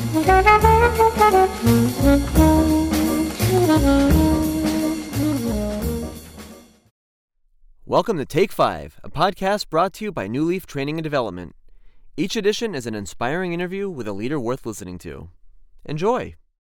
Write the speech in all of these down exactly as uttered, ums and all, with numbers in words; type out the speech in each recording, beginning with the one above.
Welcome to Take Five, a podcast brought to you by New Leaf Training and Development. Each edition is an inspiring interview with a leader worth listening to. Enjoy.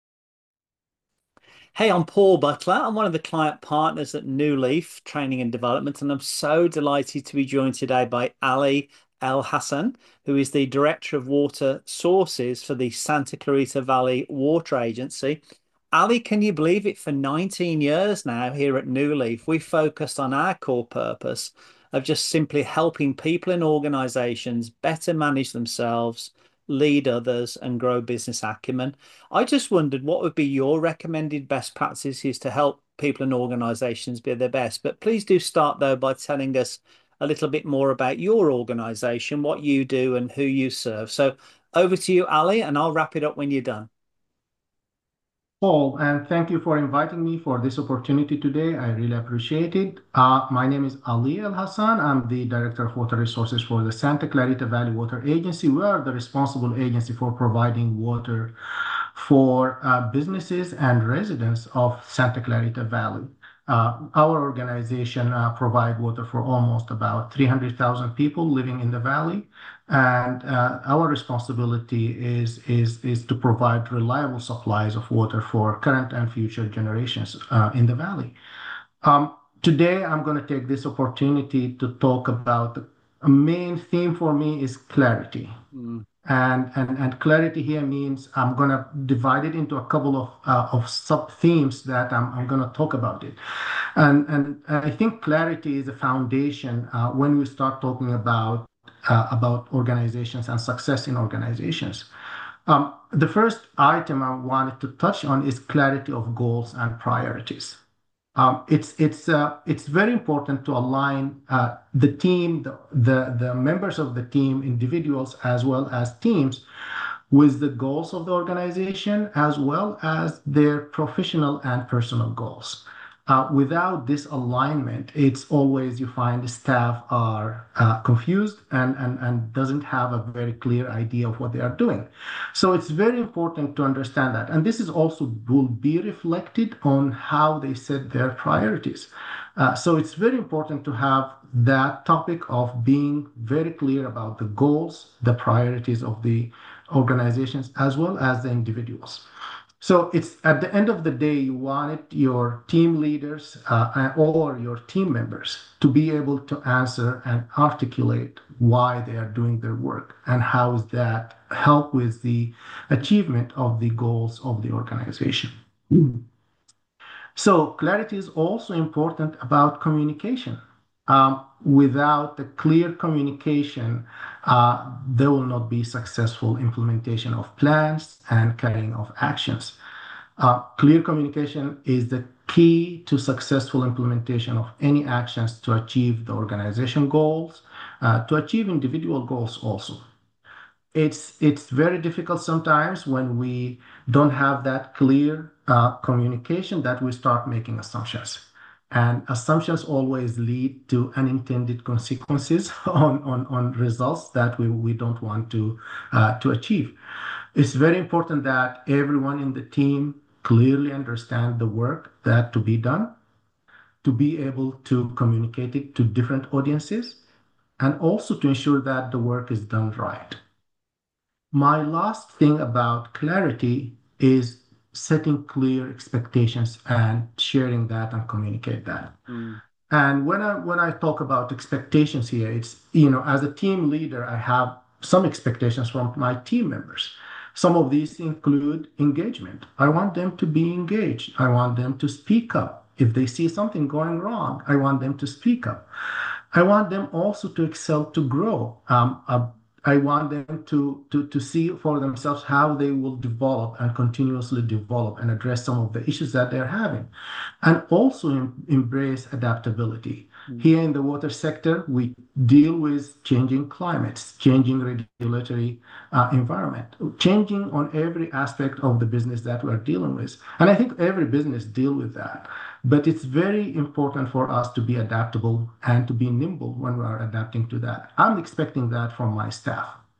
Hey, I'm Paul Butler. I'm one of the client partners at New Leaf Training and Development, and I'm so delighted to be joined today by Ali El Hassan, who is the Director of Water Sources for the Santa Clarita Valley Water Agency. Ali, can you believe it? For nineteen years now here at New Leaf, we focused on our core purpose of just simply helping people and organizations better manage themselves, lead others, and grow business acumen. I just wondered what would be your recommended best practices to help people and organizations be their best. But please do start, though, by telling us a little bit more about your organization, what you do, and who you serve. So over to you, Ali, and I'll wrap it up when you're done. Paul, and thank you for inviting me for this opportunity today. I really appreciate it. Uh, my name is Ali El Hassan. I'm the Director of Water Resources for the Santa Clarita Valley Water Agency. We are the responsible agency for providing water for uh, businesses and residents of Santa Clarita Valley. Uh, our organization uh, provides water for almost about three hundred thousand people living in the valley. And uh, our responsibility is, is, is to provide reliable supplies of water for current and future generations uh, in the valley. Um, today, I'm going to take this opportunity to talk about the a main theme for me is clarity. Mm. And, and, and clarity here means I'm going to divide it into a couple of, uh, of sub-themes that I'm, I'm going to talk about it. And, and I think clarity is a foundation uh, when we start talking about Uh, about organizations and success in organizations. Um, the first item I wanted to touch on is clarity of goals and priorities. Um, it's it's uh, it's very important to align uh, the team, the, the the members of the team, individuals as well as teams, with the goals of the organization as well as their professional and personal goals. Uh, without this alignment, it's always you find staff are uh, confused and, and, and doesn't have a very clear idea of what they are doing. So it's very important to understand that. And this is also will be reflected on how they set their priorities. Uh, so it's very important to have that topic of being very clear about the goals, the priorities of the organizations, as well as the individuals. So it's at the end of the day, you wanted your team leaders uh, or your team members to be able to answer and articulate why they are doing their work and how does that help with the achievement of the goals of the organization. So clarity is also important about communication. Um, without the clear communication, uh, there will not be successful implementation of plans and carrying of actions. Uh, clear communication is the key to successful implementation of any actions to achieve the organization goals, uh, to achieve individual goals also. It's, it's very difficult sometimes when we don't have that clear uh, communication that we start making assumptions. And assumptions always lead to unintended consequences on, on, on results that we, we don't want to, uh, to achieve. It's very important that everyone in the team clearly understand the work that to be done, to be able to communicate it to different audiences, and also to ensure that the work is done right. My last thing about clarity is setting clear expectations and sharing that and communicate that. Mm. And when I when I talk about expectations here, it's, you know, as a team leader, I have some expectations from my team members. Some of these include engagement. I want them to be engaged. I want them to speak up. If they see something going wrong, I want them to speak up. I want them also to excel, to grow. Um, uh, I want them to, to, to see for themselves how they will develop and continuously develop and address some of the issues that they're having. And also em- embrace adaptability. Mm-hmm. Here in the water sector, we deal with changing climates, changing regulatory uh, environment, changing on every aspect of the business that we're dealing with. And I think every business deals with that. But it's very important for us to be adaptable and to be nimble when we are adapting to that. I'm expecting that from my staff.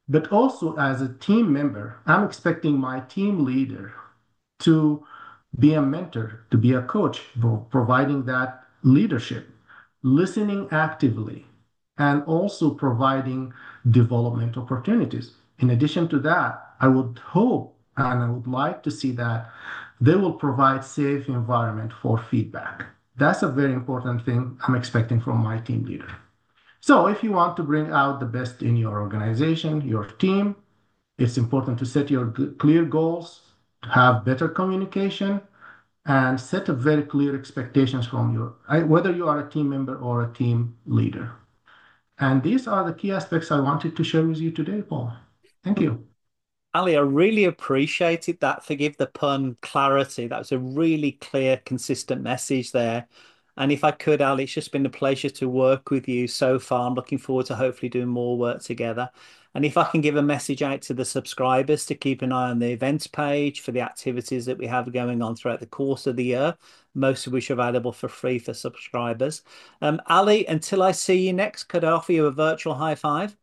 But also as a team member, I'm expecting my team leader to be a mentor, to be a coach, providing that leadership, listening actively, and also providing development opportunities. In addition to that, I would hope and I would like to see that they will provide safe environment for feedback. That's a very important thing I'm expecting from my team leader. So if you want to bring out the best in your organization, your team, it's important to set your clear goals, to have better communication, and set a very clear expectations from your, whether you are a team member or a team leader. And these are the key aspects I wanted to share with you today, Paul. Thank you. Ali, I really appreciated that, forgive the pun, clarity. That was a really clear, consistent message there. And if I could, Ali, it's just been a pleasure to work with you so far. I'm looking forward to hopefully doing more work together. And if I can give a message out to the subscribers to keep an eye on the events page for the activities that we have going on throughout the course of the year, most of which are available for free for subscribers. Um, Ali, until I see you next, could I offer you a virtual high five?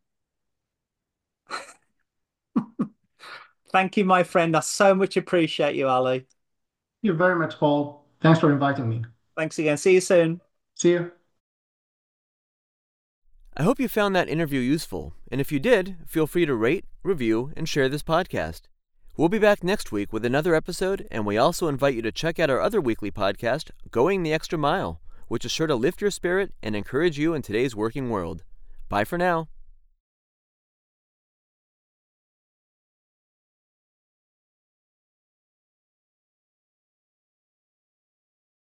Thank you, my friend. I so much appreciate you, Ali. Thank you very much, Paul. Thanks for inviting me. Thanks again. See you soon. See you. I hope you found that interview useful, and if you did, feel free to rate, review, and share this podcast. We'll be back next week with another episode, and we also invite you to check out our other weekly podcast, Going the Extra Mile, which is sure to lift your spirit and encourage you in today's working world. Bye for now.